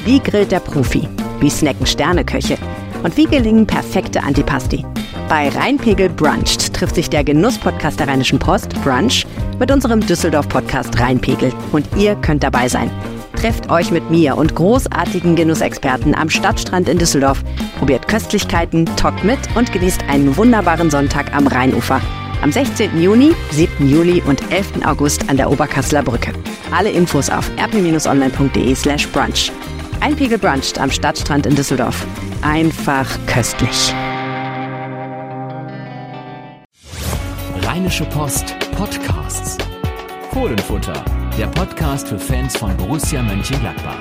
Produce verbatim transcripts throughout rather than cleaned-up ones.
Wie grillt der Profi? Wie snacken Sterneköche? Und wie gelingen perfekte Antipasti? Bei Rheinpegel Bruncht trifft sich der Genuss-Podcast der Rheinischen Post, Brunch, mit unserem Düsseldorf-Podcast Rheinpegel. Und ihr könnt dabei sein. Trefft euch mit mir und großartigen Genussexperten am Stadtstrand in Düsseldorf. Probiert Köstlichkeiten, talkt mit und genießt einen wunderbaren Sonntag am Rheinufer. Am sechzehnten Juni, siebten Juli und elften August an der Oberkasseler Brücke. Alle Infos auf r p online punkt d e slash brunch. Rheinpegel Bruncht am Stadtstrand in Düsseldorf. Einfach köstlich. Rheinische Post Podcasts. Fohlenfutter, der Podcast für Fans von Borussia Mönchengladbach.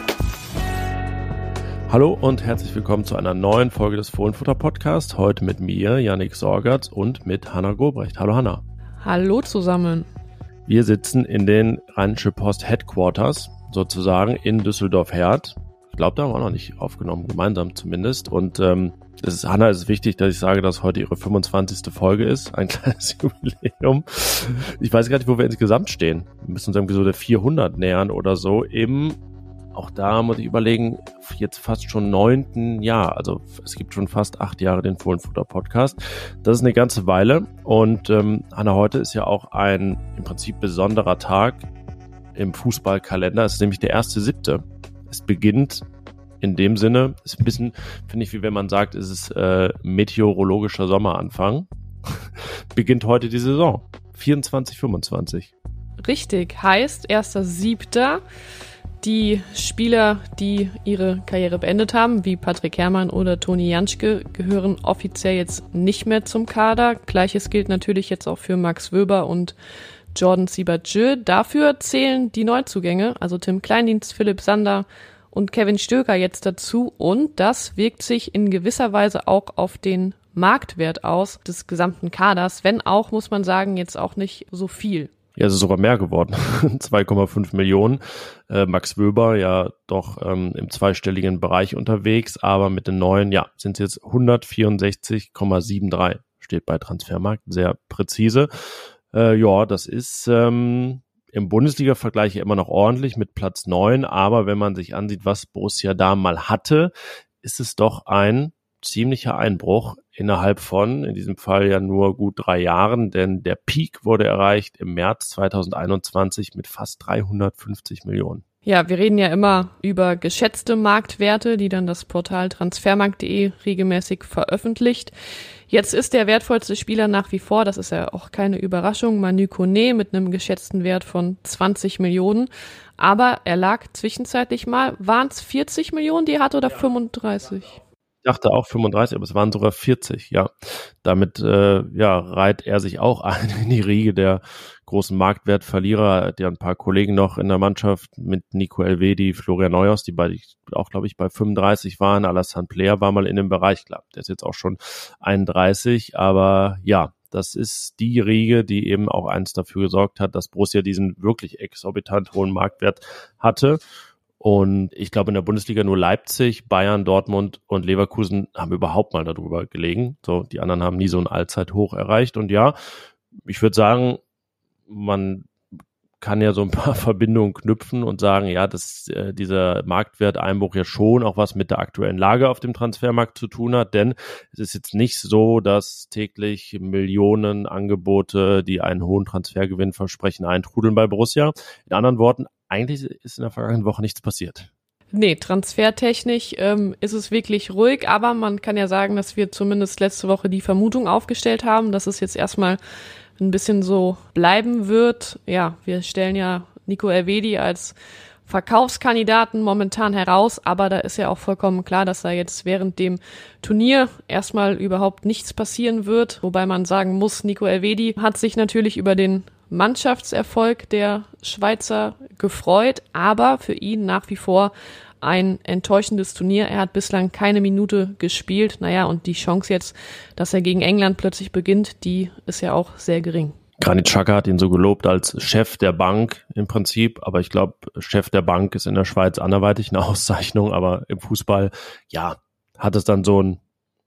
Hallo und herzlich willkommen zu einer neuen Folge des Fohlenfutter Podcasts. Heute mit mir, Yannick Sorgatz, und mit Hanna Gobrecht. Hallo Hanna. Hallo zusammen. Wir sitzen in den Rheinische Post Headquarters, sozusagen in Düsseldorf-Herd. Ich glaube, da haben wir noch nicht aufgenommen, gemeinsam zumindest. Und ähm, es ist, Hanna, es ist wichtig, dass ich sage, dass heute ihre fünfundzwanzigste Folge ist. Ein kleines Jubiläum. Ich weiß gar nicht, wo wir insgesamt stehen. Wir müssen uns irgendwie so der vierhundert nähern oder so. Eben, auch da muss ich überlegen, jetzt fast schon neunten Jahr. Also es gibt schon fast acht Jahre den Fohlenfutter-Podcast. Das ist eine ganze Weile. Und ähm, Hanna, heute ist ja auch ein im Prinzip besonderer Tag im Fußballkalender. Es ist nämlich der erste siebte. Es beginnt in dem Sinne, ist ein bisschen, finde ich, wie wenn man sagt, es ist äh, meteorologischer Sommeranfang. Beginnt heute die Saison. vierundzwanzig fünfundzwanzig. Richtig, heißt erster siebter. Die Spieler, die ihre Karriere beendet haben, wie Patrick Herrmann oder Toni Janschke, gehören offiziell jetzt nicht mehr zum Kader. Gleiches gilt natürlich jetzt auch für Max Wöber und Jordan Siebertjö. Dafür zählen die Neuzugänge, also Tim Kleindienst, Philipp Sander und Kevin Stöger jetzt dazu. Und das wirkt sich in gewisser Weise auch auf den Marktwert aus des gesamten Kaders, wenn auch, muss man sagen, jetzt auch nicht so viel. Ja, es ist sogar mehr geworden. zwei Komma fünf Millionen. Äh, Max Wöber ja doch ähm, im zweistelligen Bereich unterwegs, aber mit den neuen, ja, sind es jetzt hundertvierundsechzig Komma dreiundsiebzig. Steht bei Transfermarkt, sehr präzise. Äh, ja, das ist ähm, im Bundesliga-Vergleich ja immer noch ordentlich mit Platz neun, aber wenn man sich ansieht, was Borussia da mal hatte, ist es doch ein ziemlicher Einbruch innerhalb von, in diesem Fall ja nur gut drei Jahren, denn der Peak wurde erreicht im März zweitausendeinundzwanzig mit fast dreihundertfünfzig Millionen. Ja, wir reden ja immer über geschätzte Marktwerte, die dann das Portal transfermarkt punkt de regelmäßig veröffentlicht. Jetzt ist der wertvollste Spieler nach wie vor, das ist ja auch keine Überraschung, Manu Koné mit einem geschätzten Wert von zwanzig Millionen. Aber er lag zwischenzeitlich mal, waren es vierzig Millionen, die er hatte, oder ja, fünfunddreißig? Ich dachte auch fünfunddreißig, aber es waren sogar vierzig, ja. Damit äh, ja, reiht er sich auch ein in die Riege der großen Marktwertverlierer. Er hat ja ein paar Kollegen noch in der Mannschaft mit Nico Elvedi, Florian Neuhaus, die beide auch, glaube ich, bei fünfunddreißig waren. Alassane Player war mal in dem Bereich, klar, der ist jetzt auch schon einunddreißig, aber ja, das ist die Riege, die eben auch eins dafür gesorgt hat, dass Borussia diesen wirklich exorbitant hohen Marktwert hatte. Und ich glaube, in der Bundesliga nur Leipzig, Bayern, Dortmund und Leverkusen haben überhaupt mal darüber gelegen. So, die anderen haben nie so ein Allzeithoch erreicht. Und ja, ich würde sagen, man kann ja so ein paar Verbindungen knüpfen und sagen, ja, dass äh, dieser Marktwerteinbruch ja schon auch was mit der aktuellen Lage auf dem Transfermarkt zu tun hat, denn es ist jetzt nicht so, dass täglich Millionen Angebote, die einen hohen Transfergewinn versprechen, eintrudeln bei Borussia. In anderen Worten, eigentlich ist in der vergangenen Woche nichts passiert. Nee, transfertechnisch ähm, ist es wirklich ruhig, aber man kann ja sagen, dass wir zumindest letzte Woche die Vermutung aufgestellt haben, dass es jetzt erstmal ein bisschen so bleiben wird. Ja, wir stellen ja Nico Elvedi als Verkaufskandidaten momentan heraus, aber da ist ja auch vollkommen klar, dass da jetzt während dem Turnier erstmal überhaupt nichts passieren wird, wobei man sagen muss, Nico Elvedi hat sich natürlich über den Mannschaftserfolg der Schweizer gefreut, aber für ihn nach wie vor ein enttäuschendes Turnier. Er hat bislang keine Minute gespielt. Naja, und die Chance jetzt, dass er gegen England plötzlich beginnt, die ist ja auch sehr gering. Granit Xhaka hat ihn so gelobt als Chef der Bank im Prinzip, aber ich glaube, Chef der Bank ist in der Schweiz anderweitig eine Auszeichnung, aber im Fußball, ja, hat es dann so ein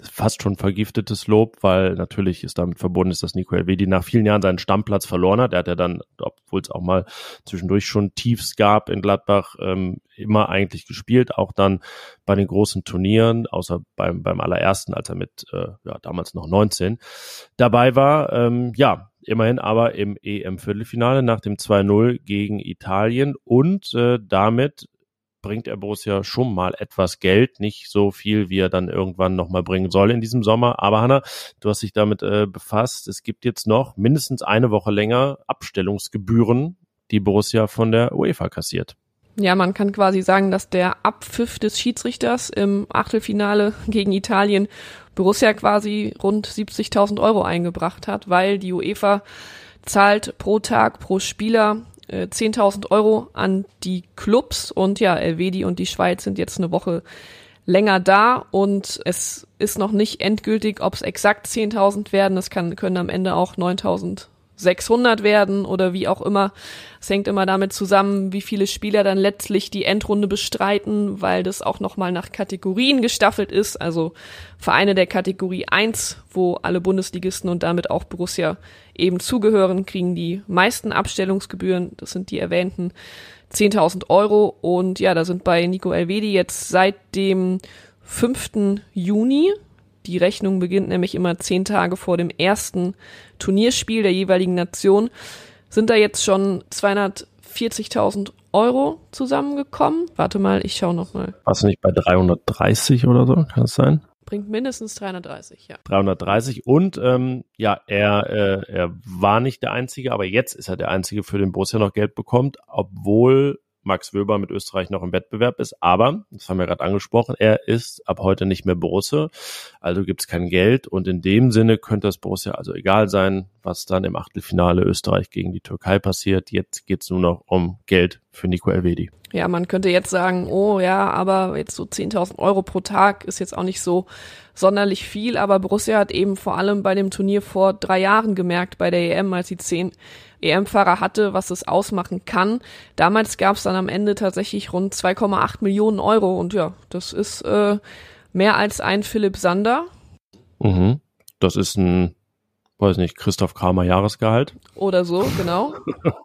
fast schon vergiftetes Lob, weil natürlich ist damit verbunden ist, dass Nico Elvedi nach vielen Jahren seinen Stammplatz verloren hat. Er hat ja dann, obwohl es auch mal zwischendurch schon Tiefs gab in Gladbach, ähm, immer eigentlich gespielt, auch dann bei den großen Turnieren, außer beim beim allerersten, als er mit, äh, ja, damals noch neunzehn dabei war. Ähm, ja, immerhin aber im E M-Viertelfinale nach dem zwei null gegen Italien und äh, damit bringt er Borussia schon mal etwas Geld, nicht so viel, wie er dann irgendwann nochmal bringen soll in diesem Sommer. Aber Hanna, du hast dich damit äh, befasst. Es gibt jetzt noch mindestens eine Woche länger Abstellungsgebühren, die Borussia von der UEFA kassiert. Ja, man kann quasi sagen, dass der Abpfiff des Schiedsrichters im Achtelfinale gegen Italien Borussia quasi rund siebzigtausend Euro eingebracht hat, weil die UEFA zahlt pro Tag, pro Spieler zehntausend Euro an die Clubs und ja, Elvedi und die Schweiz sind jetzt eine Woche länger da und es ist noch nicht endgültig, ob es exakt zehntausend werden, es kann, können am Ende auch neuntausendsechshundert werden oder wie auch immer. Es hängt immer damit zusammen, wie viele Spieler dann letztlich die Endrunde bestreiten, weil das auch nochmal nach Kategorien gestaffelt ist, also Vereine der Kategorie eins, wo alle Bundesligisten und damit auch Borussia eben zugehören, kriegen die meisten Abstellungsgebühren, das sind die erwähnten zehntausend Euro und ja, da sind bei Nico Elvedi jetzt seit dem fünften Juni, die Rechnung beginnt nämlich immer zehn Tage vor dem ersten Turnierspiel der jeweiligen Nation, sind da jetzt schon zweihundertvierzigtausend Euro zusammengekommen. Warte mal, ich schaue nochmal. Warst du nicht bei dreihundertdreißig oder so? Kann das sein? Bringt mindestens dreihundertdreißig, ja. dreihundertdreißig und ähm, ja, er, äh, er war nicht der Einzige, aber jetzt ist er der Einzige, für den Borussia noch Geld bekommt, obwohl Max Wöber mit Österreich noch im Wettbewerb ist, aber, das haben wir gerade angesprochen, er ist ab heute nicht mehr Borussia, also gibt es kein Geld und in dem Sinne könnte das Borussia also egal sein, was dann im Achtelfinale Österreich gegen die Türkei passiert. Jetzt geht es nur noch um Geld für Nico Elvedi. Ja, man könnte jetzt sagen, oh ja, aber jetzt so zehntausend Euro pro Tag ist jetzt auch nicht so sonderlich viel, aber Borussia hat eben vor allem bei dem Turnier vor drei Jahren gemerkt, bei der E M, als sie zehn E M-Fahrer hatte, was es ausmachen kann. Damals gab es dann am Ende tatsächlich rund zwei Komma acht Millionen Euro und ja, das ist äh, mehr als ein Philipp Sander. Mhm. Das ist ein, weiß nicht, Christoph Kramer Jahresgehalt. Oder so, genau.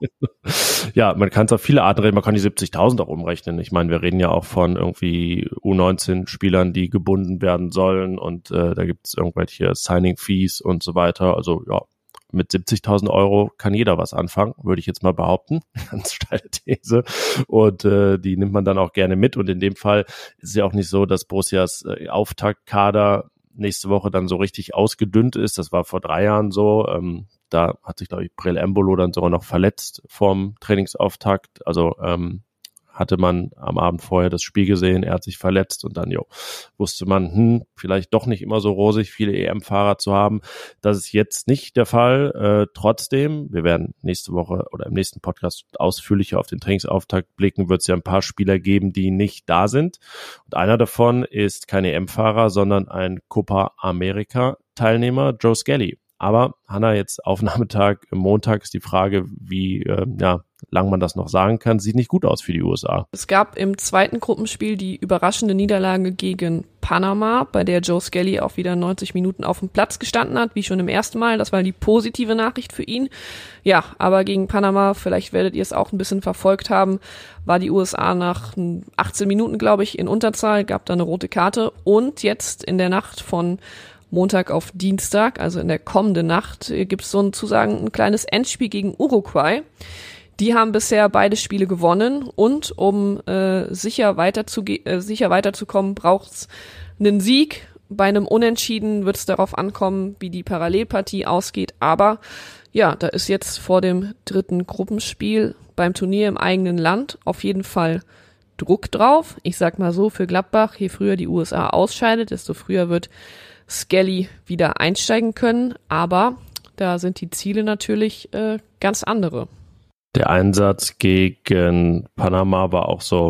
Ja, man kann es auf viele Arten reden, man kann die siebzigtausend auch umrechnen. Ich meine, wir reden ja auch von irgendwie U neunzehn-Spielern, die gebunden werden sollen und äh, da gibt es irgendwelche Signing-Fees und so weiter. Also ja, mit siebzigtausend Euro kann jeder was anfangen, würde ich jetzt mal behaupten. Ganz steile These. Und äh, die nimmt man dann auch gerne mit. Und in dem Fall ist es ja auch nicht so, dass Borussias äh, Auftaktkader nächste Woche dann so richtig ausgedünnt ist. Das war vor drei Jahren so. Ähm, da hat sich, glaube ich, Breel Embolo dann sogar noch verletzt vorm Trainingsauftakt. Also ähm, hatte man am Abend vorher das Spiel gesehen, er hat sich verletzt und dann jo, wusste man, hm, vielleicht doch nicht immer so rosig, viele E M-Fahrer zu haben. Das ist jetzt nicht der Fall. Äh, trotzdem, wir werden nächste Woche oder im nächsten Podcast ausführlicher auf den Trainingsauftakt blicken, wird es ja ein paar Spieler geben, die nicht da sind. Und einer davon ist kein E M-Fahrer, sondern ein Copa America-Teilnehmer, Joe Skelly. Aber Hanna, jetzt Aufnahmetag, Montag ist die Frage, wie äh, ja, lang man das noch sagen kann. Sieht nicht gut aus für die U S A. Es gab im zweiten Gruppenspiel die überraschende Niederlage gegen Panama, bei der Joe Skelly auch wieder neunzig Minuten auf dem Platz gestanden hat, wie schon im ersten Mal. Das war die positive Nachricht für ihn. Ja, aber gegen Panama, vielleicht werdet ihr es auch ein bisschen verfolgt haben, war die U S A nach achtzehn Minuten, glaube ich, in Unterzahl, gab da eine rote Karte. Und jetzt in der Nacht von Montag auf Dienstag, also in der kommenden Nacht, gibt es sozusagen ein kleines Endspiel gegen Uruguay. Die haben bisher beide Spiele gewonnen und um äh, sicher, weiterzuge- äh, sicher weiterzukommen, braucht es einen Sieg. Bei einem Unentschieden wird es darauf ankommen, wie die Parallelpartie ausgeht. Aber ja, da ist jetzt vor dem dritten Gruppenspiel beim Turnier im eigenen Land auf jeden Fall Druck drauf. Ich sag mal so, für Gladbach, je früher die U S A ausscheidet, desto früher wird Skelly wieder einsteigen können, aber da sind die Ziele natürlich äh, ganz andere. Der Einsatz gegen Panama war auch so,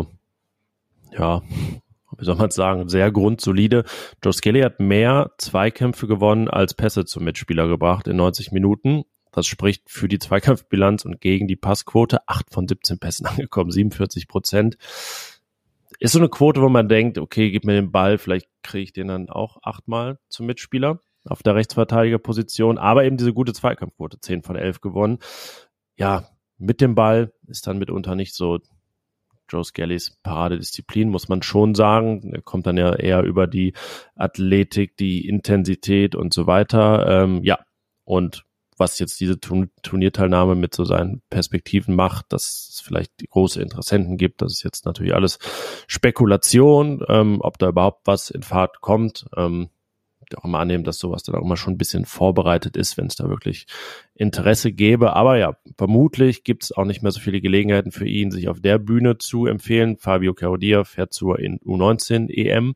ja, wie soll man sagen, sehr grundsolide. Joe Skelly hat mehr Zweikämpfe gewonnen als Pässe zum Mitspieler gebracht in neunzig Minuten. Das spricht für die Zweikampfbilanz und gegen die Passquote. acht von siebzehn Pässen angekommen, siebenundvierzig Prozent. ist so eine Quote, wo man denkt, okay, gib mir den Ball, vielleicht kriege ich den dann auch achtmal zum Mitspieler auf der Rechtsverteidigerposition, aber eben diese gute Zweikampfquote, zehn von elf gewonnen. Ja, mit dem Ball ist dann mitunter nicht so Joe Scallys Paradedisziplin, muss man schon sagen. Er kommt dann ja eher über die Athletik, die Intensität und so weiter. Ähm, ja, und was jetzt diese Turnierteilnahme mit so seinen Perspektiven macht, dass es vielleicht große Interessenten gibt, das ist jetzt natürlich alles Spekulation, ähm, ob da überhaupt was in Fahrt kommt. Ähm, auch immer annehmen, dass sowas dann auch immer schon ein bisschen vorbereitet ist, wenn es da wirklich Interesse gäbe. Aber ja, vermutlich gibt es auch nicht mehr so viele Gelegenheiten für ihn, sich auf der Bühne zu empfehlen. Fabio Carodia fährt zur U neunzehn E M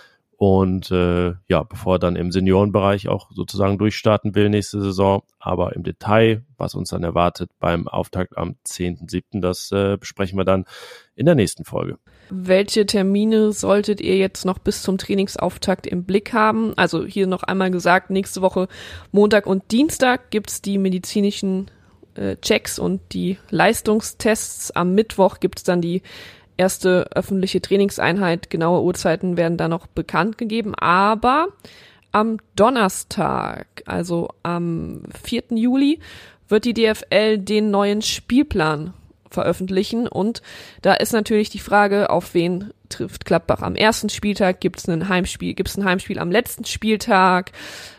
und äh, ja, bevor er dann im Seniorenbereich auch sozusagen durchstarten will nächste Saison. Aber im Detail, was uns dann erwartet beim Auftakt am zehnten siebten, das äh, besprechen wir dann in der nächsten Folge. Welche Termine solltet ihr jetzt noch bis zum Trainingsauftakt im Blick haben? Also hier noch einmal gesagt, nächste Woche Montag und Dienstag gibt's die medizinischen äh, Checks und die Leistungstests. Am Mittwoch gibt's dann die erste öffentliche Trainingseinheit. Genaue Uhrzeiten werden da noch bekannt gegeben. Aber am Donnerstag, also am vierten Juli, wird die D F L den neuen Spielplan veröffentlichen und da ist natürlich die Frage, auf wen trifft Gladbach am ersten Spieltag, gibt es ein Heimspiel, gibt es ein Heimspiel am letzten Spieltag,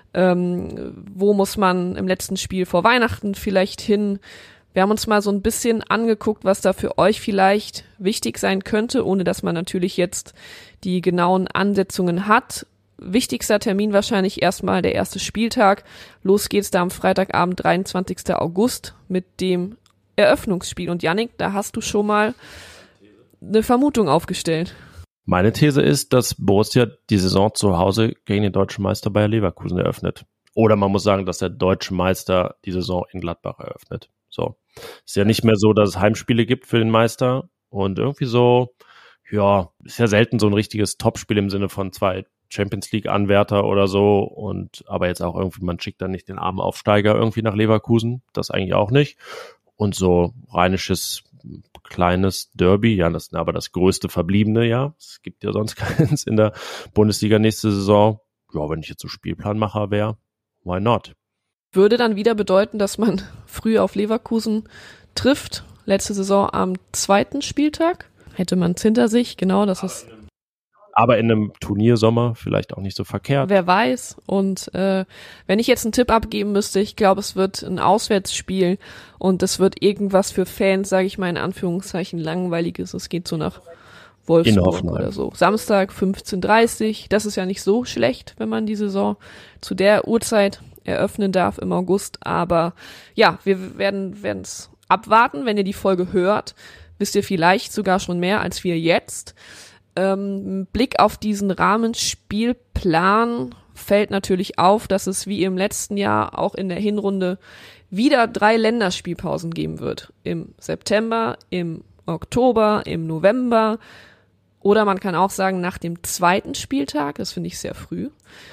ähm, wo muss man im letzten Spiel vor Weihnachten vielleicht hin? Wir haben uns mal so ein bisschen angeguckt, was da für euch vielleicht wichtig sein könnte, ohne dass man natürlich jetzt die genauen Ansetzungen hat. Wichtigster Termin wahrscheinlich erstmal der erste Spieltag. Los geht's da am Freitagabend, dreiundzwanzigsten August mit dem Eröffnungsspiel. Und Yannick, da hast du schon mal eine Vermutung aufgestellt. Meine These ist, dass Borussia die Saison zu Hause gegen den deutschen Meister Bayer Leverkusen eröffnet. Oder man muss sagen, dass der deutsche Meister die Saison in Gladbach eröffnet. So. Ist ja nicht mehr so, dass es Heimspiele gibt für den Meister. Und irgendwie so, ja, ist ja selten so ein richtiges Topspiel im Sinne von zwei Champions League Anwärter oder so. Und aber jetzt auch irgendwie, man schickt dann nicht den armen Aufsteiger irgendwie nach Leverkusen. Das eigentlich auch nicht. Und so rheinisches kleines Derby, ja, das ist aber das größte verbliebene, ja. Es gibt ja sonst keins in der Bundesliga nächste Saison. Ja, wenn ich jetzt so Spielplanmacher wäre, why not? Würde dann wieder bedeuten, dass man früh auf Leverkusen trifft. Letzte Saison am zweiten Spieltag. Hätte man es hinter sich, genau, das ist. Aber in einem Turniersommer vielleicht auch nicht so verkehrt. Wer weiß. Und äh, wenn ich jetzt einen Tipp abgeben müsste, ich glaube, es wird ein Auswärtsspiel und es wird irgendwas für Fans, sage ich mal in Anführungszeichen, Langweiliges. Es geht so nach Wolfsburg oder so. Samstag fünfzehn Uhr dreißig. Das ist ja nicht so schlecht, wenn man die Saison zu der Uhrzeit eröffnen darf im August. Aber ja, wir werden werden es abwarten. Wenn ihr die Folge hört, wisst ihr vielleicht sogar schon mehr als wir jetzt. Ähm, Blick auf diesen Rahmenspielplan fällt natürlich auf, dass es wie im letzten Jahr auch in der Hinrunde wieder drei Länderspielpausen geben wird. Im September, im Oktober, im November oder man kann auch sagen nach dem zweiten Spieltag, das finde ich sehr früh.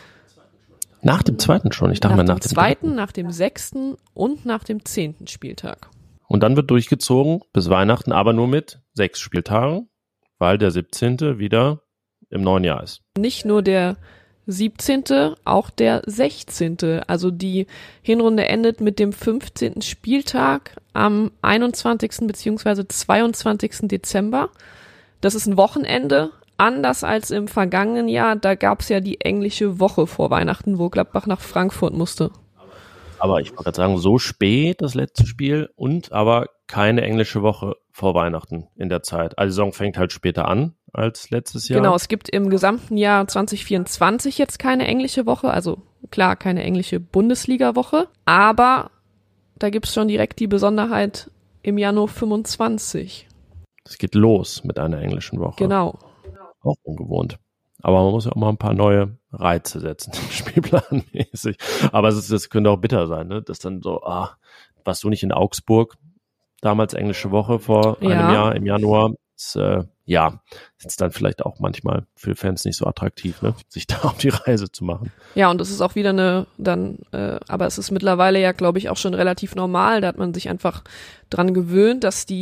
Nach dem zweiten schon? Ich dachte nach mal nach dem dem zweiten, dritten. nach dem sechsten und nach dem zehnten Spieltag. Und dann wird durchgezogen bis Weihnachten, aber nur mit sechs Spieltagen, weil der siebzehnte wieder im neuen Jahr ist. Nicht nur der siebzehnte, auch der sechzehnte. Also die Hinrunde endet mit dem fünfzehnten Spieltag am einundzwanzigsten beziehungsweise zweiundzwanzigsten Dezember. Das ist ein Wochenende, anders als im vergangenen Jahr. Da gab es ja die englische Woche vor Weihnachten, wo Gladbach nach Frankfurt musste. Aber ich wollte gerade sagen, so spät das letzte Spiel und aber keine englische Woche vor Weihnachten in der Zeit. Also die Saison fängt halt später an als letztes Jahr. Genau, es gibt im gesamten Jahr zwanzig vierundzwanzig jetzt keine englische Woche, also klar, keine englische Bundesliga-Woche, aber da gibt es schon direkt die Besonderheit im Januar fünfundzwanzig. Es geht los mit einer englischen Woche. Genau. Auch ungewohnt. Aber man muss ja auch mal ein paar neue Reize setzen, spielplanmäßig. Aber es ist, das könnte auch bitter sein, ne? Dass dann so, ah, warst du nicht in Augsburg? Damals englische Woche vor Ja. einem Jahr im Januar. Ist, äh, ja, ist dann vielleicht auch manchmal für Fans nicht so attraktiv, ne? Sich da auf die Reise zu machen. Ja, und das ist auch wieder eine, dann, äh, aber es ist mittlerweile ja, glaube ich, auch schon relativ normal. Da hat man sich einfach dran gewöhnt, dass die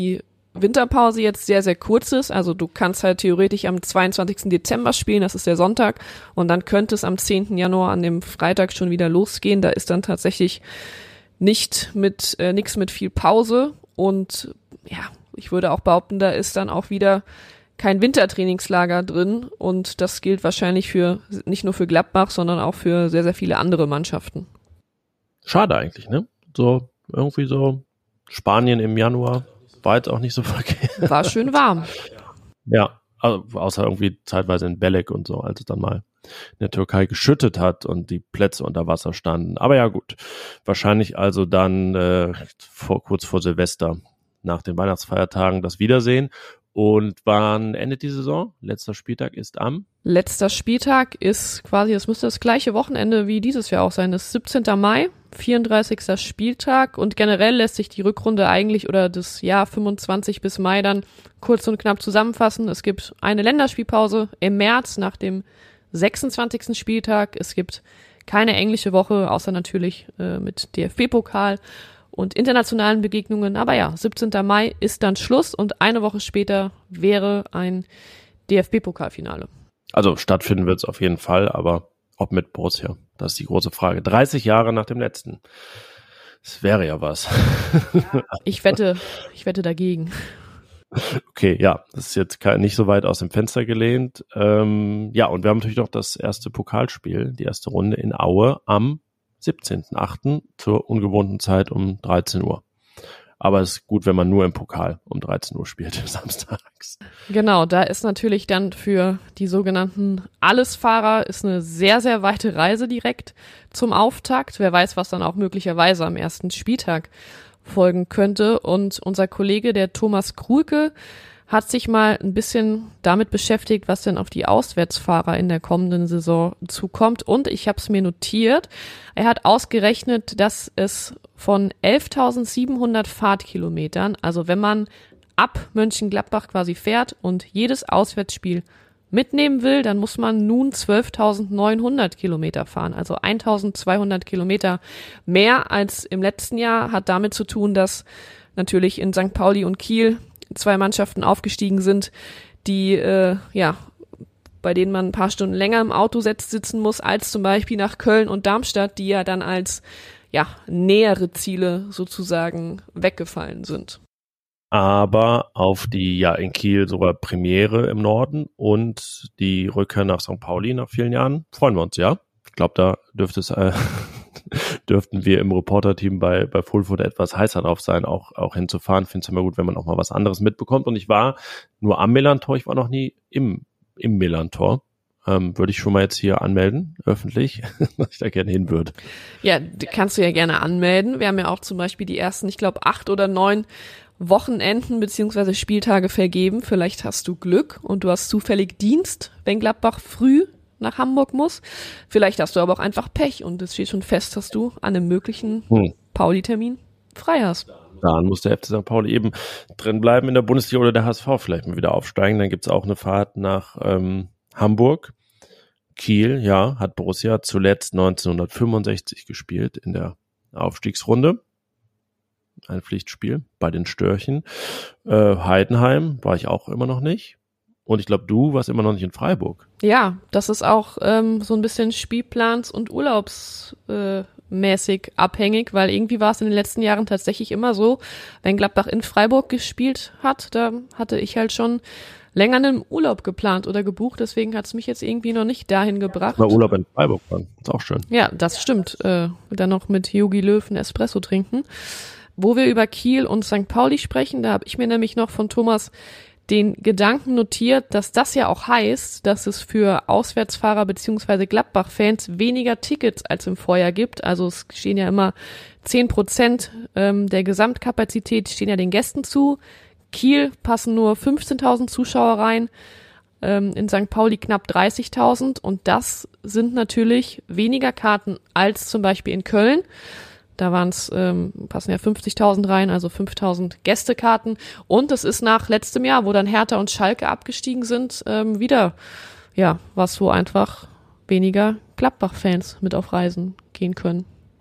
Winterpause jetzt sehr, sehr kurz ist. Also du kannst halt theoretisch am zweiundzwanzigsten Dezember spielen, das ist der Sonntag, und dann könnte es am zehnten Januar an dem Freitag schon wieder losgehen. Da ist dann tatsächlich nicht mit äh, nichts mit viel Pause, und ja, ich würde auch behaupten, da ist dann auch wieder kein Wintertrainingslager drin, und das gilt wahrscheinlich für nicht nur für Gladbach, sondern auch für sehr, sehr viele andere Mannschaften. Schade eigentlich, ne? So irgendwie so Spanien im Januar war jetzt auch nicht so verkehrt. War schön warm. Ja, also außer irgendwie zeitweise in Belek und so, als es dann mal in der Türkei geschüttet hat und die Plätze unter Wasser standen. Aber ja gut, wahrscheinlich also dann äh, vor, kurz vor Silvester, nach den Weihnachtsfeiertagen, das Wiedersehen. Und wann endet die Saison? Letzter Spieltag ist am? Letzter Spieltag ist quasi, das müsste das gleiche Wochenende wie dieses Jahr auch sein, das ist siebzehnten Mai, vierunddreißigster Spieltag, und generell lässt sich die Rückrunde eigentlich oder das Jahr fünfundzwanzig bis Mai dann kurz und knapp zusammenfassen. Es gibt eine Länderspielpause im März nach dem sechsundzwanzigsten Spieltag. Es gibt keine englische Woche, außer natürlich äh, mit D F B-Pokal und internationalen Begegnungen. Aber ja, siebzehnten Mai ist dann Schluss, und eine Woche später wäre ein D F B-Pokalfinale. Also stattfinden wird es auf jeden Fall, aber ob mit Borussia? Das ist die große Frage. dreißig Jahre nach dem letzten. Das wäre ja was. Ich wette, ich wette dagegen. Okay, ja, das ist jetzt nicht so weit aus dem Fenster gelehnt. Ähm, ja, und wir haben natürlich noch das erste Pokalspiel, die erste Runde in Aue am siebzehnten achten zur ungewohnten Zeit um dreizehn Uhr. Aber es ist gut, wenn man nur im Pokal um dreizehn Uhr spielt, samstags. Genau, da ist natürlich dann für die sogenannten Allesfahrer ist eine sehr, sehr weite Reise direkt zum Auftakt. Wer weiß, was dann auch möglicherweise am ersten Spieltag folgen könnte. Und unser Kollege, der Thomas Krulke, hat sich mal ein bisschen damit beschäftigt, was denn auf die Auswärtsfahrer in der kommenden Saison zukommt. Und ich habe es mir notiert. Er hat ausgerechnet, dass es von elftausendsiebenhundert Fahrtkilometern, also wenn man ab Mönchengladbach quasi fährt und jedes Auswärtsspiel mitnehmen will, dann muss man nun zwölftausendneunhundert Kilometer fahren, also eintausendzweihundert Kilometer mehr als im letzten Jahr. Hat damit zu tun, dass natürlich in Sankt Pauli und Kiel zwei Mannschaften aufgestiegen sind, die, äh, ja, bei denen man ein paar Stunden länger im Auto setzt, sitzen muss, als zum Beispiel nach Köln und Darmstadt, die ja dann als, ja, nähere Ziele sozusagen weggefallen sind. Aber auf die, ja, in Kiel sogar Premiere im Norden und die Rückkehr nach Sankt Pauli nach vielen Jahren freuen wir uns, ja. Ich glaube, da dürfte es, äh, dürften wir im Reporter-Team bei, bei Fullfoot etwas heißer drauf sein, auch, auch hinzufahren. Finde es immer gut, wenn man auch mal was anderes mitbekommt. Und ich war nur am Millerntor, ich war noch nie im, im Millerntor. Ähm, würde ich schon mal jetzt hier anmelden, öffentlich, dass ich da gerne hin würde. Ja, kannst du ja gerne anmelden. Wir haben ja auch zum Beispiel die ersten, ich glaube, acht oder neun Wochenenden beziehungsweise Spieltage vergeben. Vielleicht hast du Glück und du hast zufällig Dienst, wenn Gladbach früh nach Hamburg muss. Vielleicht hast du aber auch einfach Pech und es steht schon fest, dass du an einem möglichen hm. Pauli-Termin frei hast. Dann muss der F C Sankt Pauli eben drin bleiben in der Bundesliga oder der H S V vielleicht mal wieder aufsteigen. Dann gibt's auch eine Fahrt nach ähm, Hamburg. Kiel, ja, hat Borussia zuletzt neunzehnhundertfünfundsechzig gespielt in der Aufstiegsrunde. Ein Pflichtspiel bei den Störchen. Äh, Heidenheim war ich auch immer noch nicht. Und ich glaube, du warst immer noch nicht in Freiburg. Ja, das ist auch ähm, so ein bisschen Spielplans- und urlaubsmäßig äh, abhängig, weil irgendwie war es in den letzten Jahren tatsächlich immer so, wenn Gladbach in Freiburg gespielt hat, da hatte ich halt schon länger einen Urlaub geplant oder gebucht, deswegen hat es mich jetzt irgendwie noch nicht dahin gebracht. Mal Urlaub in Freiburg fahren, ist auch schön. Ja, das stimmt. Äh, dann noch mit Jogi Löw einen Espresso trinken. Wo wir über Kiel und Sankt Pauli sprechen, da habe ich mir nämlich noch von Thomas den Gedanken notiert, dass das ja auch heißt, dass es für Auswärtsfahrer bzw. Gladbach-Fans weniger Tickets als im Vorjahr gibt. Also es stehen ja immer zehn Prozent ähm, der Gesamtkapazität stehen ja den Gästen zu. Kiel passen nur fünfzehntausend Zuschauer rein, ähm, in Sankt Pauli knapp dreißigtausend und das sind natürlich weniger Karten als zum Beispiel in Köln. Da waren es, ähm, passen ja fünfzigtausend rein, also fünftausend Gästekarten. Und es ist nach letztem Jahr, wo dann Hertha und Schalke abgestiegen sind, ähm, wieder, ja, was wo einfach weniger Gladbach-Fans mit auf Reisen gehen können.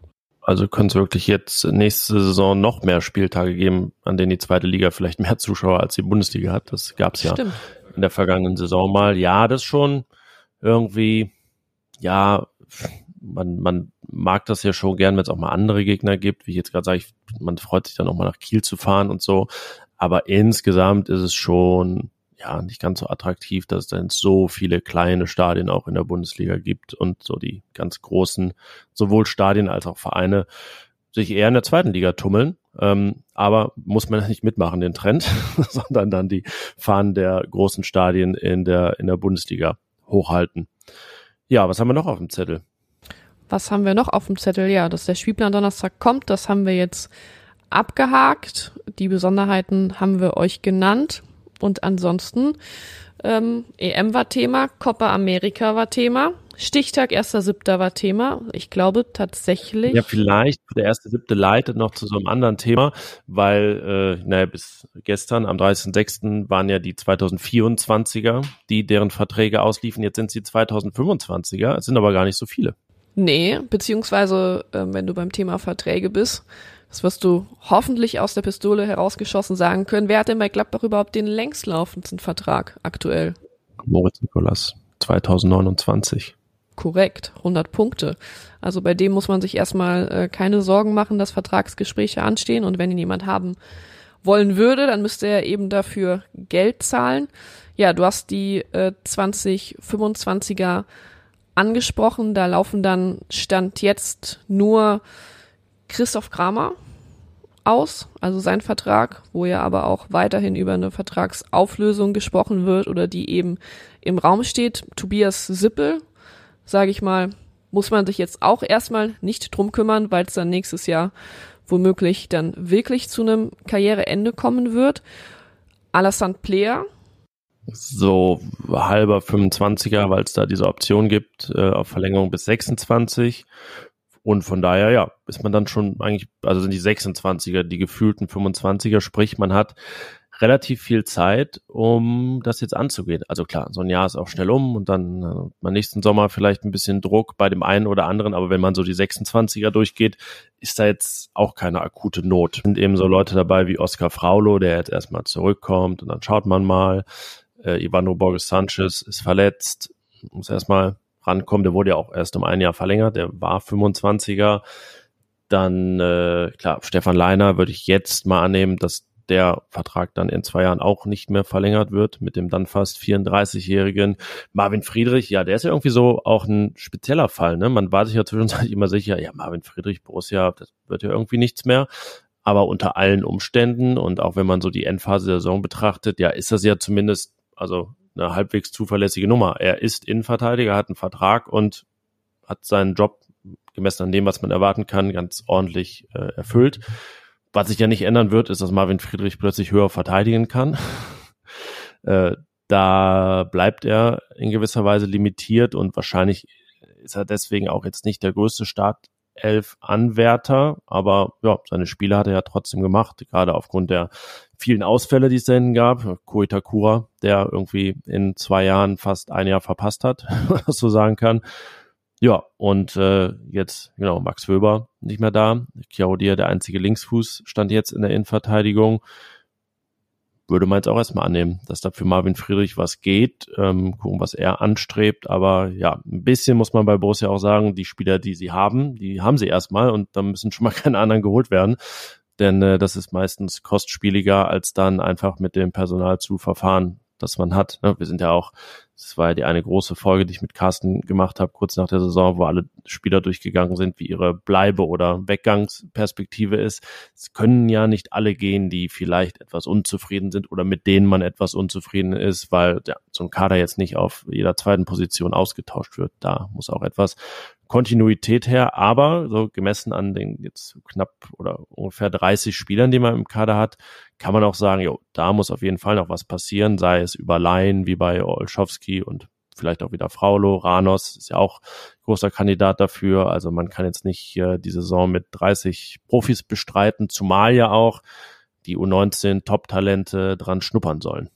also könnte es wirklich jetzt nächste Saison noch mehr Spieltage geben, an denen die zweite Liga vielleicht mehr Zuschauer als die Bundesliga hat. Das gab es ja Stimmt. in der vergangenen Saison mal. Ja, das schon irgendwie, ja, man, man mag das ja schon gern, wenn es auch mal andere Gegner gibt, wie ich jetzt gerade sage, ich, man freut sich dann auch mal nach Kiel zu fahren und so, aber insgesamt ist es schon, ja, nicht ganz so attraktiv, dass es dann so viele kleine Stadien auch in der Bundesliga gibt und so die ganz großen, sowohl Stadien als auch Vereine, sich eher in der zweiten Liga tummeln, ähm, aber muss man nicht mitmachen, den Trend, sondern dann die Fahnen der großen Stadien in der, in der Bundesliga hochhalten. Ja, was haben wir noch auf dem Zettel? Was haben wir noch auf dem Zettel? Ja, dass der Spielplan Donnerstag kommt, das haben wir jetzt abgehakt. Die Besonderheiten haben wir euch genannt. Und ansonsten, ähm, E M war Thema, Copa America war Thema, Stichtag erster siebter war Thema. Ich glaube tatsächlich. Ja, vielleicht der erste siebte leitet noch zu so einem anderen Thema, weil, äh, naja, bis gestern, am dreißigsten sechsten waren ja die zweitausendvierundzwanziger, die deren Verträge ausliefen. Jetzt sind sie zweitausendfünfundzwanziger, es sind aber gar nicht so viele. Nee, beziehungsweise, äh, wenn du beim Thema Verträge bist, das wirst du hoffentlich aus der Pistole herausgeschossen sagen können. Wer hat denn bei Gladbach überhaupt den längstlaufendsten Vertrag aktuell? Moritz Nicolas, zweitausendneunundzwanzig. Korrekt, hundert Punkte. Also bei dem muss man sich erstmal äh, keine Sorgen machen, dass Vertragsgespräche anstehen. Und wenn ihn jemand haben wollen würde, dann müsste er eben dafür Geld zahlen. Ja, du hast die äh, zwanzig fünfundzwanziger angesprochen. Da laufen dann Stand jetzt nur Christoph Kramer aus, also sein Vertrag, wo ja aber auch weiterhin über eine Vertragsauflösung gesprochen wird oder die eben im Raum steht. Tobias Sippel, sage ich mal, muss man sich jetzt auch erstmal nicht drum kümmern, weil es dann nächstes Jahr womöglich dann wirklich zu einem Karriereende kommen wird. Alassane Player. So halber fünfundzwanziger, weil es da diese Option gibt äh, auf Verlängerung bis sechsundzwanzig. Und von daher, ja, ist man dann schon eigentlich, also sind die sechsundzwanziger, die gefühlten fünfundzwanziger, sprich man hat relativ viel Zeit, um das jetzt anzugehen. Also klar, so ein Jahr ist auch schnell um und dann äh, beim nächsten Sommer vielleicht ein bisschen Druck bei dem einen oder anderen, aber wenn man so die sechsundzwanziger durchgeht, ist da jetzt auch keine akute Not. Sind eben so Leute dabei wie Oscar Fraulo, der jetzt erstmal zurückkommt und dann schaut man mal. Äh, Ivandro Borges Sanchez ist verletzt, muss erstmal rankommen, der wurde ja auch erst um ein Jahr verlängert, der war fünfundzwanziger. Dann, äh, klar, Stefan Leiner würde ich jetzt mal annehmen, dass der Vertrag dann in zwei Jahren auch nicht mehr verlängert wird, mit dem dann fast vierunddreißigjährigen Marvin Friedrich. Ja, der ist ja irgendwie so auch ein spezieller Fall, ne? Man war sich ja zwischenzeitlich immer sicher, ja, Marvin Friedrich, Borussia, das wird ja irgendwie nichts mehr. Aber unter allen Umständen und auch wenn man so die Endphase der Saison betrachtet, ja, ist das ja zumindest, also eine halbwegs zuverlässige Nummer. Er ist Innenverteidiger, hat einen Vertrag und hat seinen Job gemessen an dem, was man erwarten kann, ganz ordentlich äh, erfüllt. Was sich ja nicht ändern wird, ist, dass Marvin Friedrich plötzlich höher verteidigen kann. äh, da bleibt er in gewisser Weise limitiert und wahrscheinlich ist er deswegen auch jetzt nicht der größte Startelf-Anwärter, aber ja, seine Spiele hat er ja trotzdem gemacht, gerade aufgrund der vielen Ausfälle, die es da hinten gab. Ko Itakura, der irgendwie in zwei Jahren fast ein Jahr verpasst hat, wenn man das so sagen kann. Ja, und äh, jetzt, genau, Max Wöber nicht mehr da. Chiaodia, der einzige Linksfuß, stand jetzt in der Innenverteidigung. Würde man jetzt auch erstmal annehmen, dass da für Marvin Friedrich was geht. Ähm, gucken, was er anstrebt. Aber ja, ein bisschen muss man bei Borussia auch sagen, die Spieler, die sie haben, die haben sie erstmal und da müssen schon mal keine anderen geholt werden. Denn äh, das ist meistens kostspieliger, als dann einfach mit dem Personal zu verfahren, das man hat. Wir sind ja auch, das war ja die eine große Folge, die ich mit Carsten gemacht habe, kurz nach der Saison, wo alle Spieler durchgegangen sind, wie ihre Bleibe- oder Weggangsperspektive ist. Es können ja nicht alle gehen, die vielleicht etwas unzufrieden sind oder mit denen man etwas unzufrieden ist, weil ja, so ein Kader jetzt nicht auf jeder zweiten Position ausgetauscht wird. Da muss auch etwas Kontinuität her, aber so gemessen an den jetzt knapp oder ungefähr dreißig Spielern, die man im Kader hat, kann man auch sagen, jo, da muss auf jeden Fall noch was passieren, sei es über Laien wie bei Olszewski und vielleicht auch wieder Fraulo. Ranos ist ja auch großer Kandidat dafür, also man kann jetzt nicht äh, die Saison mit dreißig Profis bestreiten, zumal ja auch die U neunzehn Top-Talente dran schnuppern sollen.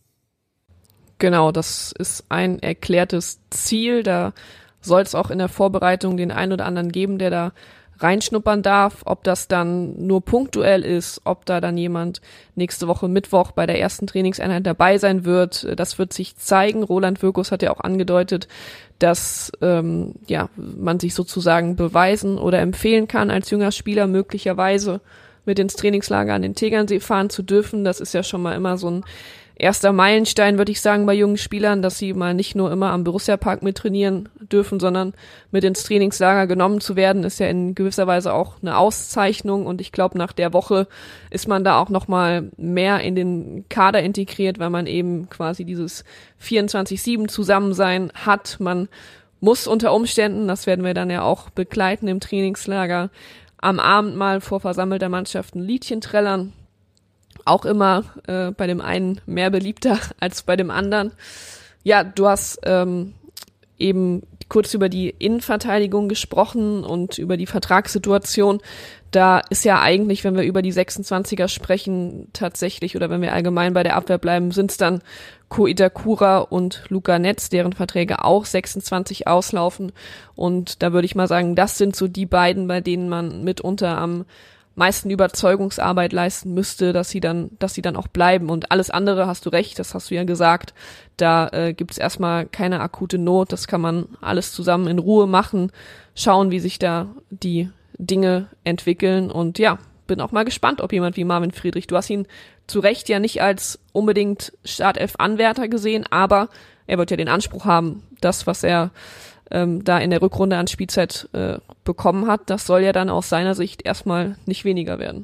Genau, das ist ein erklärtes Ziel, da soll es auch in der Vorbereitung den einen oder anderen geben, der da reinschnuppern darf. Ob das dann nur punktuell ist, ob da dann jemand nächste Woche Mittwoch bei der ersten Trainingseinheit dabei sein wird, das wird sich zeigen. Roland Wirkus hat ja auch angedeutet, dass ähm, ja man sich sozusagen beweisen oder empfehlen kann, als junger Spieler möglicherweise mit ins Trainingslager an den Tegernsee fahren zu dürfen. Das ist ja schon mal immer so ein erster Meilenstein, würde ich sagen, bei jungen Spielern, dass sie mal nicht nur immer am Borussia-Park mit trainieren dürfen, sondern mit ins Trainingslager genommen zu werden, ist ja in gewisser Weise auch eine Auszeichnung. Und ich glaube, nach der Woche ist man da auch noch mal mehr in den Kader integriert, weil man eben quasi dieses vierundzwanzig sieben Zusammensein hat. Man muss unter Umständen, das werden wir dann ja auch begleiten im Trainingslager, am Abend mal vor versammelter Mannschaft ein Liedchen trällern. Auch immer äh, bei dem einen mehr beliebter als bei dem anderen. Ja, du hast ähm, eben kurz über die Innenverteidigung gesprochen und über die Vertragssituation. Da ist ja eigentlich, wenn wir über die sechsundzwanziger sprechen, tatsächlich, oder wenn wir allgemein bei der Abwehr bleiben, sind es dann Ko Itakura und Luca Netz, deren Verträge auch sechsundzwanzig auslaufen. Und da würde ich mal sagen, das sind so die beiden, bei denen man mitunter am meisten Überzeugungsarbeit leisten müsste, dass sie dann, dass sie dann auch bleiben. Und alles andere, hast du recht, das hast du ja gesagt, da äh, gibt es erstmal keine akute Not. Das kann man alles zusammen in Ruhe machen, schauen, wie sich da die Dinge entwickeln. Und ja, bin auch mal gespannt, ob jemand wie Marvin Friedrich, du hast ihn zu Recht ja nicht als unbedingt Startelf-Anwärter gesehen, aber er wird ja den Anspruch haben, das, was er ähm, da in der Rückrunde an Spielzeit äh, bekommen hat, das soll ja dann aus seiner Sicht erstmal nicht weniger werden.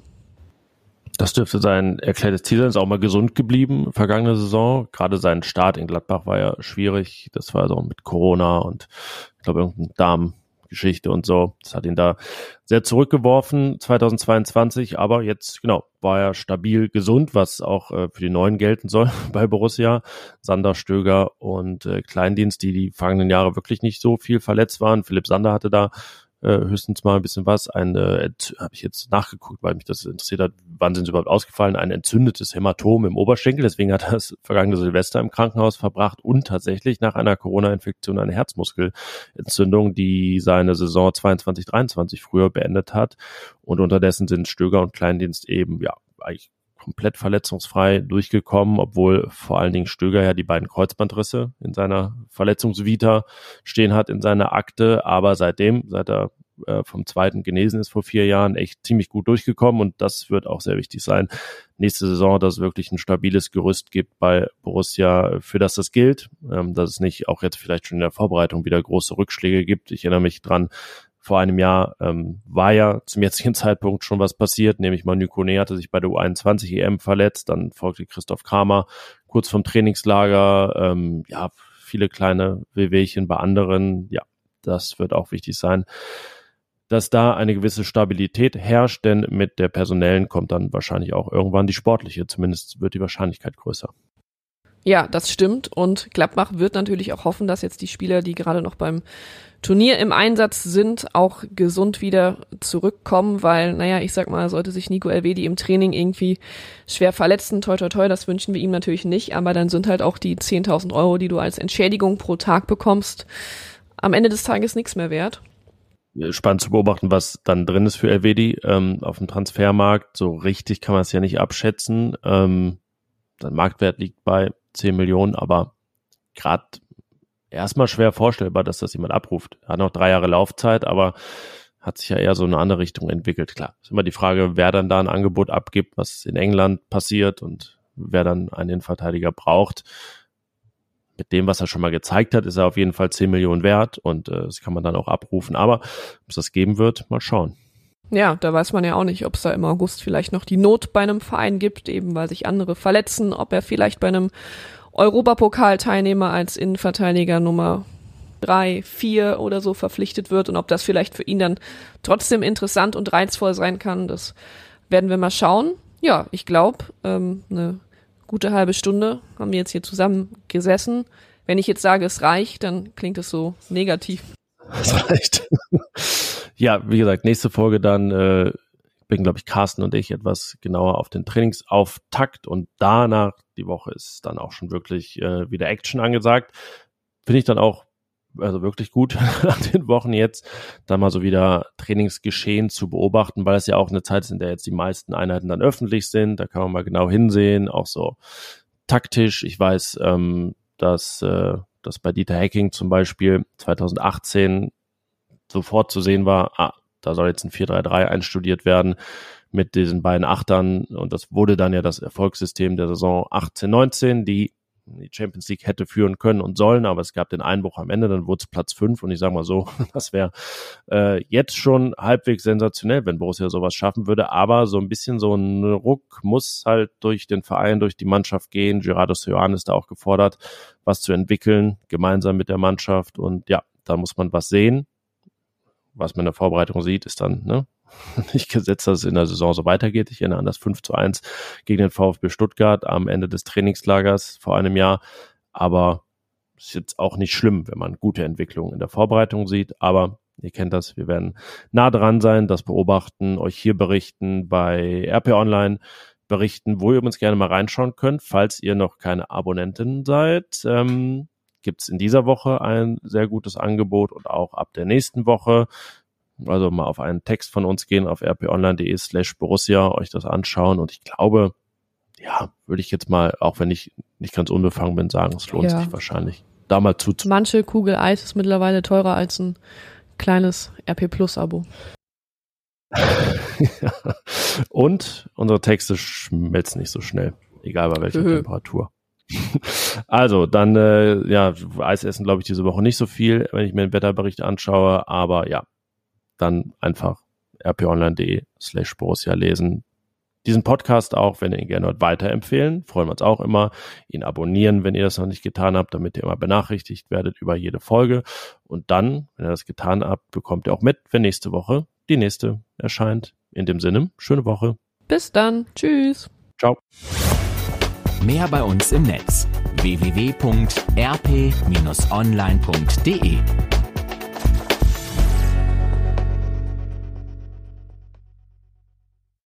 Das dürfte sein erklärtes Ziel sein, ist auch mal gesund geblieben vergangene Saison. Gerade sein Start in Gladbach war ja schwierig, das war so mit Corona und ich glaube irgendein Darm Geschichte und so. Das hat ihn da sehr zurückgeworfen zweitausendzweiundzwanzig, aber jetzt, genau, war er stabil gesund, was auch äh, für die Neuen gelten soll bei Borussia. Sander, Stöger und äh, Kleindienst, die die vergangenen Jahre wirklich nicht so viel verletzt waren. Philipp Sander hatte da äh, höchstens mal ein bisschen was. Ein, äh, habe ich jetzt nachgeguckt, weil mich das interessiert hat, wann sind sie überhaupt ausgefallen? Ein entzündetes Hämatom im Oberschenkel, deswegen hat er das vergangene Silvester im Krankenhaus verbracht und tatsächlich nach einer Corona-Infektion eine Herzmuskelentzündung, die seine Saison zweiundzwanzig dreiundzwanzig früher beendet hat. Und unterdessen sind Stöger und Kleindienst eben, ja, eigentlich komplett verletzungsfrei durchgekommen, obwohl vor allen Dingen Stöger ja die beiden Kreuzbandrisse in seiner Verletzungsvita stehen hat, in seiner Akte, aber seitdem, seit er äh, vom zweiten genesen ist vor vier Jahren, echt ziemlich gut durchgekommen und das wird auch sehr wichtig sein. Nächste Saison, dass es wirklich ein stabiles Gerüst gibt bei Borussia, für das das gilt, ähm, dass es nicht auch jetzt vielleicht schon in der Vorbereitung wieder große Rückschläge gibt. Ich erinnere mich dran, vor einem Jahr ähm, war ja zum jetzigen Zeitpunkt schon was passiert, nämlich Manu Kone hatte sich bei der U einundzwanzig E M verletzt, dann folgte Christoph Kramer kurz vom Trainingslager, ähm, ja, viele kleine Wehwehchen bei anderen, ja, das wird auch wichtig sein, dass da eine gewisse Stabilität herrscht, denn mit der personellen kommt dann wahrscheinlich auch irgendwann die sportliche, zumindest wird die Wahrscheinlichkeit größer. Ja, das stimmt und Gladbach wird natürlich auch hoffen, dass jetzt die Spieler, die gerade noch beim Turnier im Einsatz sind, auch gesund wieder zurückkommen, weil, naja, ich sag mal, sollte sich Nico Elvedi im Training irgendwie schwer verletzen, toi toi toi, das wünschen wir ihm natürlich nicht, aber dann sind halt auch die zehntausend Euro, die du als Entschädigung pro Tag bekommst, am Ende des Tages nichts mehr wert. Spannend zu beobachten, was dann drin ist für Elvedi ähm, auf dem Transfermarkt. So richtig kann man es ja nicht abschätzen. Ähm, sein Marktwert liegt bei zehn Millionen, aber gerade erstmal schwer vorstellbar, dass das jemand abruft. Er hat noch drei Jahre Laufzeit, aber hat sich ja eher so in eine andere Richtung entwickelt. Klar, ist immer die Frage, wer dann da ein Angebot abgibt, was in England passiert und wer dann einen Innenverteidiger braucht. Mit dem, was er schon mal gezeigt hat, ist er auf jeden Fall zehn Millionen wert und äh, das kann man dann auch abrufen. Aber ob es das geben wird, mal schauen. Ja, da weiß man ja auch nicht, ob es da im August vielleicht noch die Not bei einem Verein gibt, eben weil sich andere verletzen, ob er vielleicht bei einem Europapokalteilnehmer als Innenverteidiger Nummer drei, vier oder so verpflichtet wird und ob das vielleicht für ihn dann trotzdem interessant und reizvoll sein kann, das werden wir mal schauen. Ja, ich glaube, ähm, eine gute halbe Stunde haben wir jetzt hier zusammen gesessen. Wenn ich jetzt sage, es reicht, dann klingt es so negativ. Es reicht. Ja, wie gesagt, nächste Folge dann äh, blicken, glaube ich, Carsten und ich etwas genauer auf den Trainingsauftakt und danach die Woche ist dann auch schon wirklich äh, wieder Action angesagt. Finde ich dann auch also wirklich gut nach den Wochen jetzt, da mal so wieder Trainingsgeschehen zu beobachten, weil es ja auch eine Zeit ist, in der jetzt die meisten Einheiten dann öffentlich sind. Da kann man mal genau hinsehen, auch so taktisch. Ich weiß, ähm, dass, äh, dass bei Dieter Hecking zum Beispiel zwanzig achtzehn sofort zu sehen war, ah, da soll jetzt ein vier drei drei einstudiert werden mit diesen beiden Achtern. Und das wurde dann ja das Erfolgssystem der Saison achtzehn neunzehn, die die Champions League hätte führen können und sollen, aber es gab den Einbruch am Ende, dann wurde es Platz fünf und ich sage mal so, das wäre äh, jetzt schon halbwegs sensationell, wenn Borussia sowas schaffen würde, aber so ein bisschen so ein Ruck muss halt durch den Verein, durch die Mannschaft gehen. Gerardo Seoane ist da auch gefordert, was zu entwickeln, gemeinsam mit der Mannschaft und ja, da muss man was sehen. Was man in der Vorbereitung sieht, ist dann ne, nicht gesetzt, dass es in der Saison so weitergeht. Ich erinnere an das fünf zu eins gegen den VfB Stuttgart am Ende des Trainingslagers vor einem Jahr. Aber ist jetzt auch nicht schlimm, wenn man gute Entwicklungen in der Vorbereitung sieht. Aber ihr kennt das, wir werden nah dran sein, das beobachten, euch hier berichten, bei R P Online berichten, wo ihr übrigens gerne mal reinschauen könnt, falls ihr noch keine Abonnenten seid. Ähm, gibt es in dieser Woche ein sehr gutes Angebot und auch ab der nächsten Woche. Also mal auf einen Text von uns gehen, auf rponline.de slash Borussia, euch das anschauen. Und ich glaube, ja, würde ich jetzt mal, auch wenn ich nicht ganz unbefangen bin, sagen, es lohnt ja. sich wahrscheinlich, da mal zuzuhören. Manche Kugel Eis ist mittlerweile teurer als ein kleines R P Plus-Abo. ja. Und unsere Texte schmelzen nicht so schnell, egal bei welcher Höhe. Temperatur. Also, dann, äh, ja, Eis essen glaube ich diese Woche nicht so viel, wenn ich mir den Wetterbericht anschaue, aber ja, dann einfach rponline.de slash Borussia lesen. Diesen Podcast auch, wenn ihr ihn gerne hört, weiterempfehlen. Freuen wir uns auch immer. Ihn abonnieren, wenn ihr das noch nicht getan habt, damit ihr immer benachrichtigt werdet über jede Folge. Und dann, wenn ihr das getan habt, bekommt ihr auch mit, wenn nächste Woche die nächste erscheint. In dem Sinne, schöne Woche. Bis dann. Tschüss. Ciao. Mehr bei uns im Netz w w w punkt r p Bindestrich online punkt d e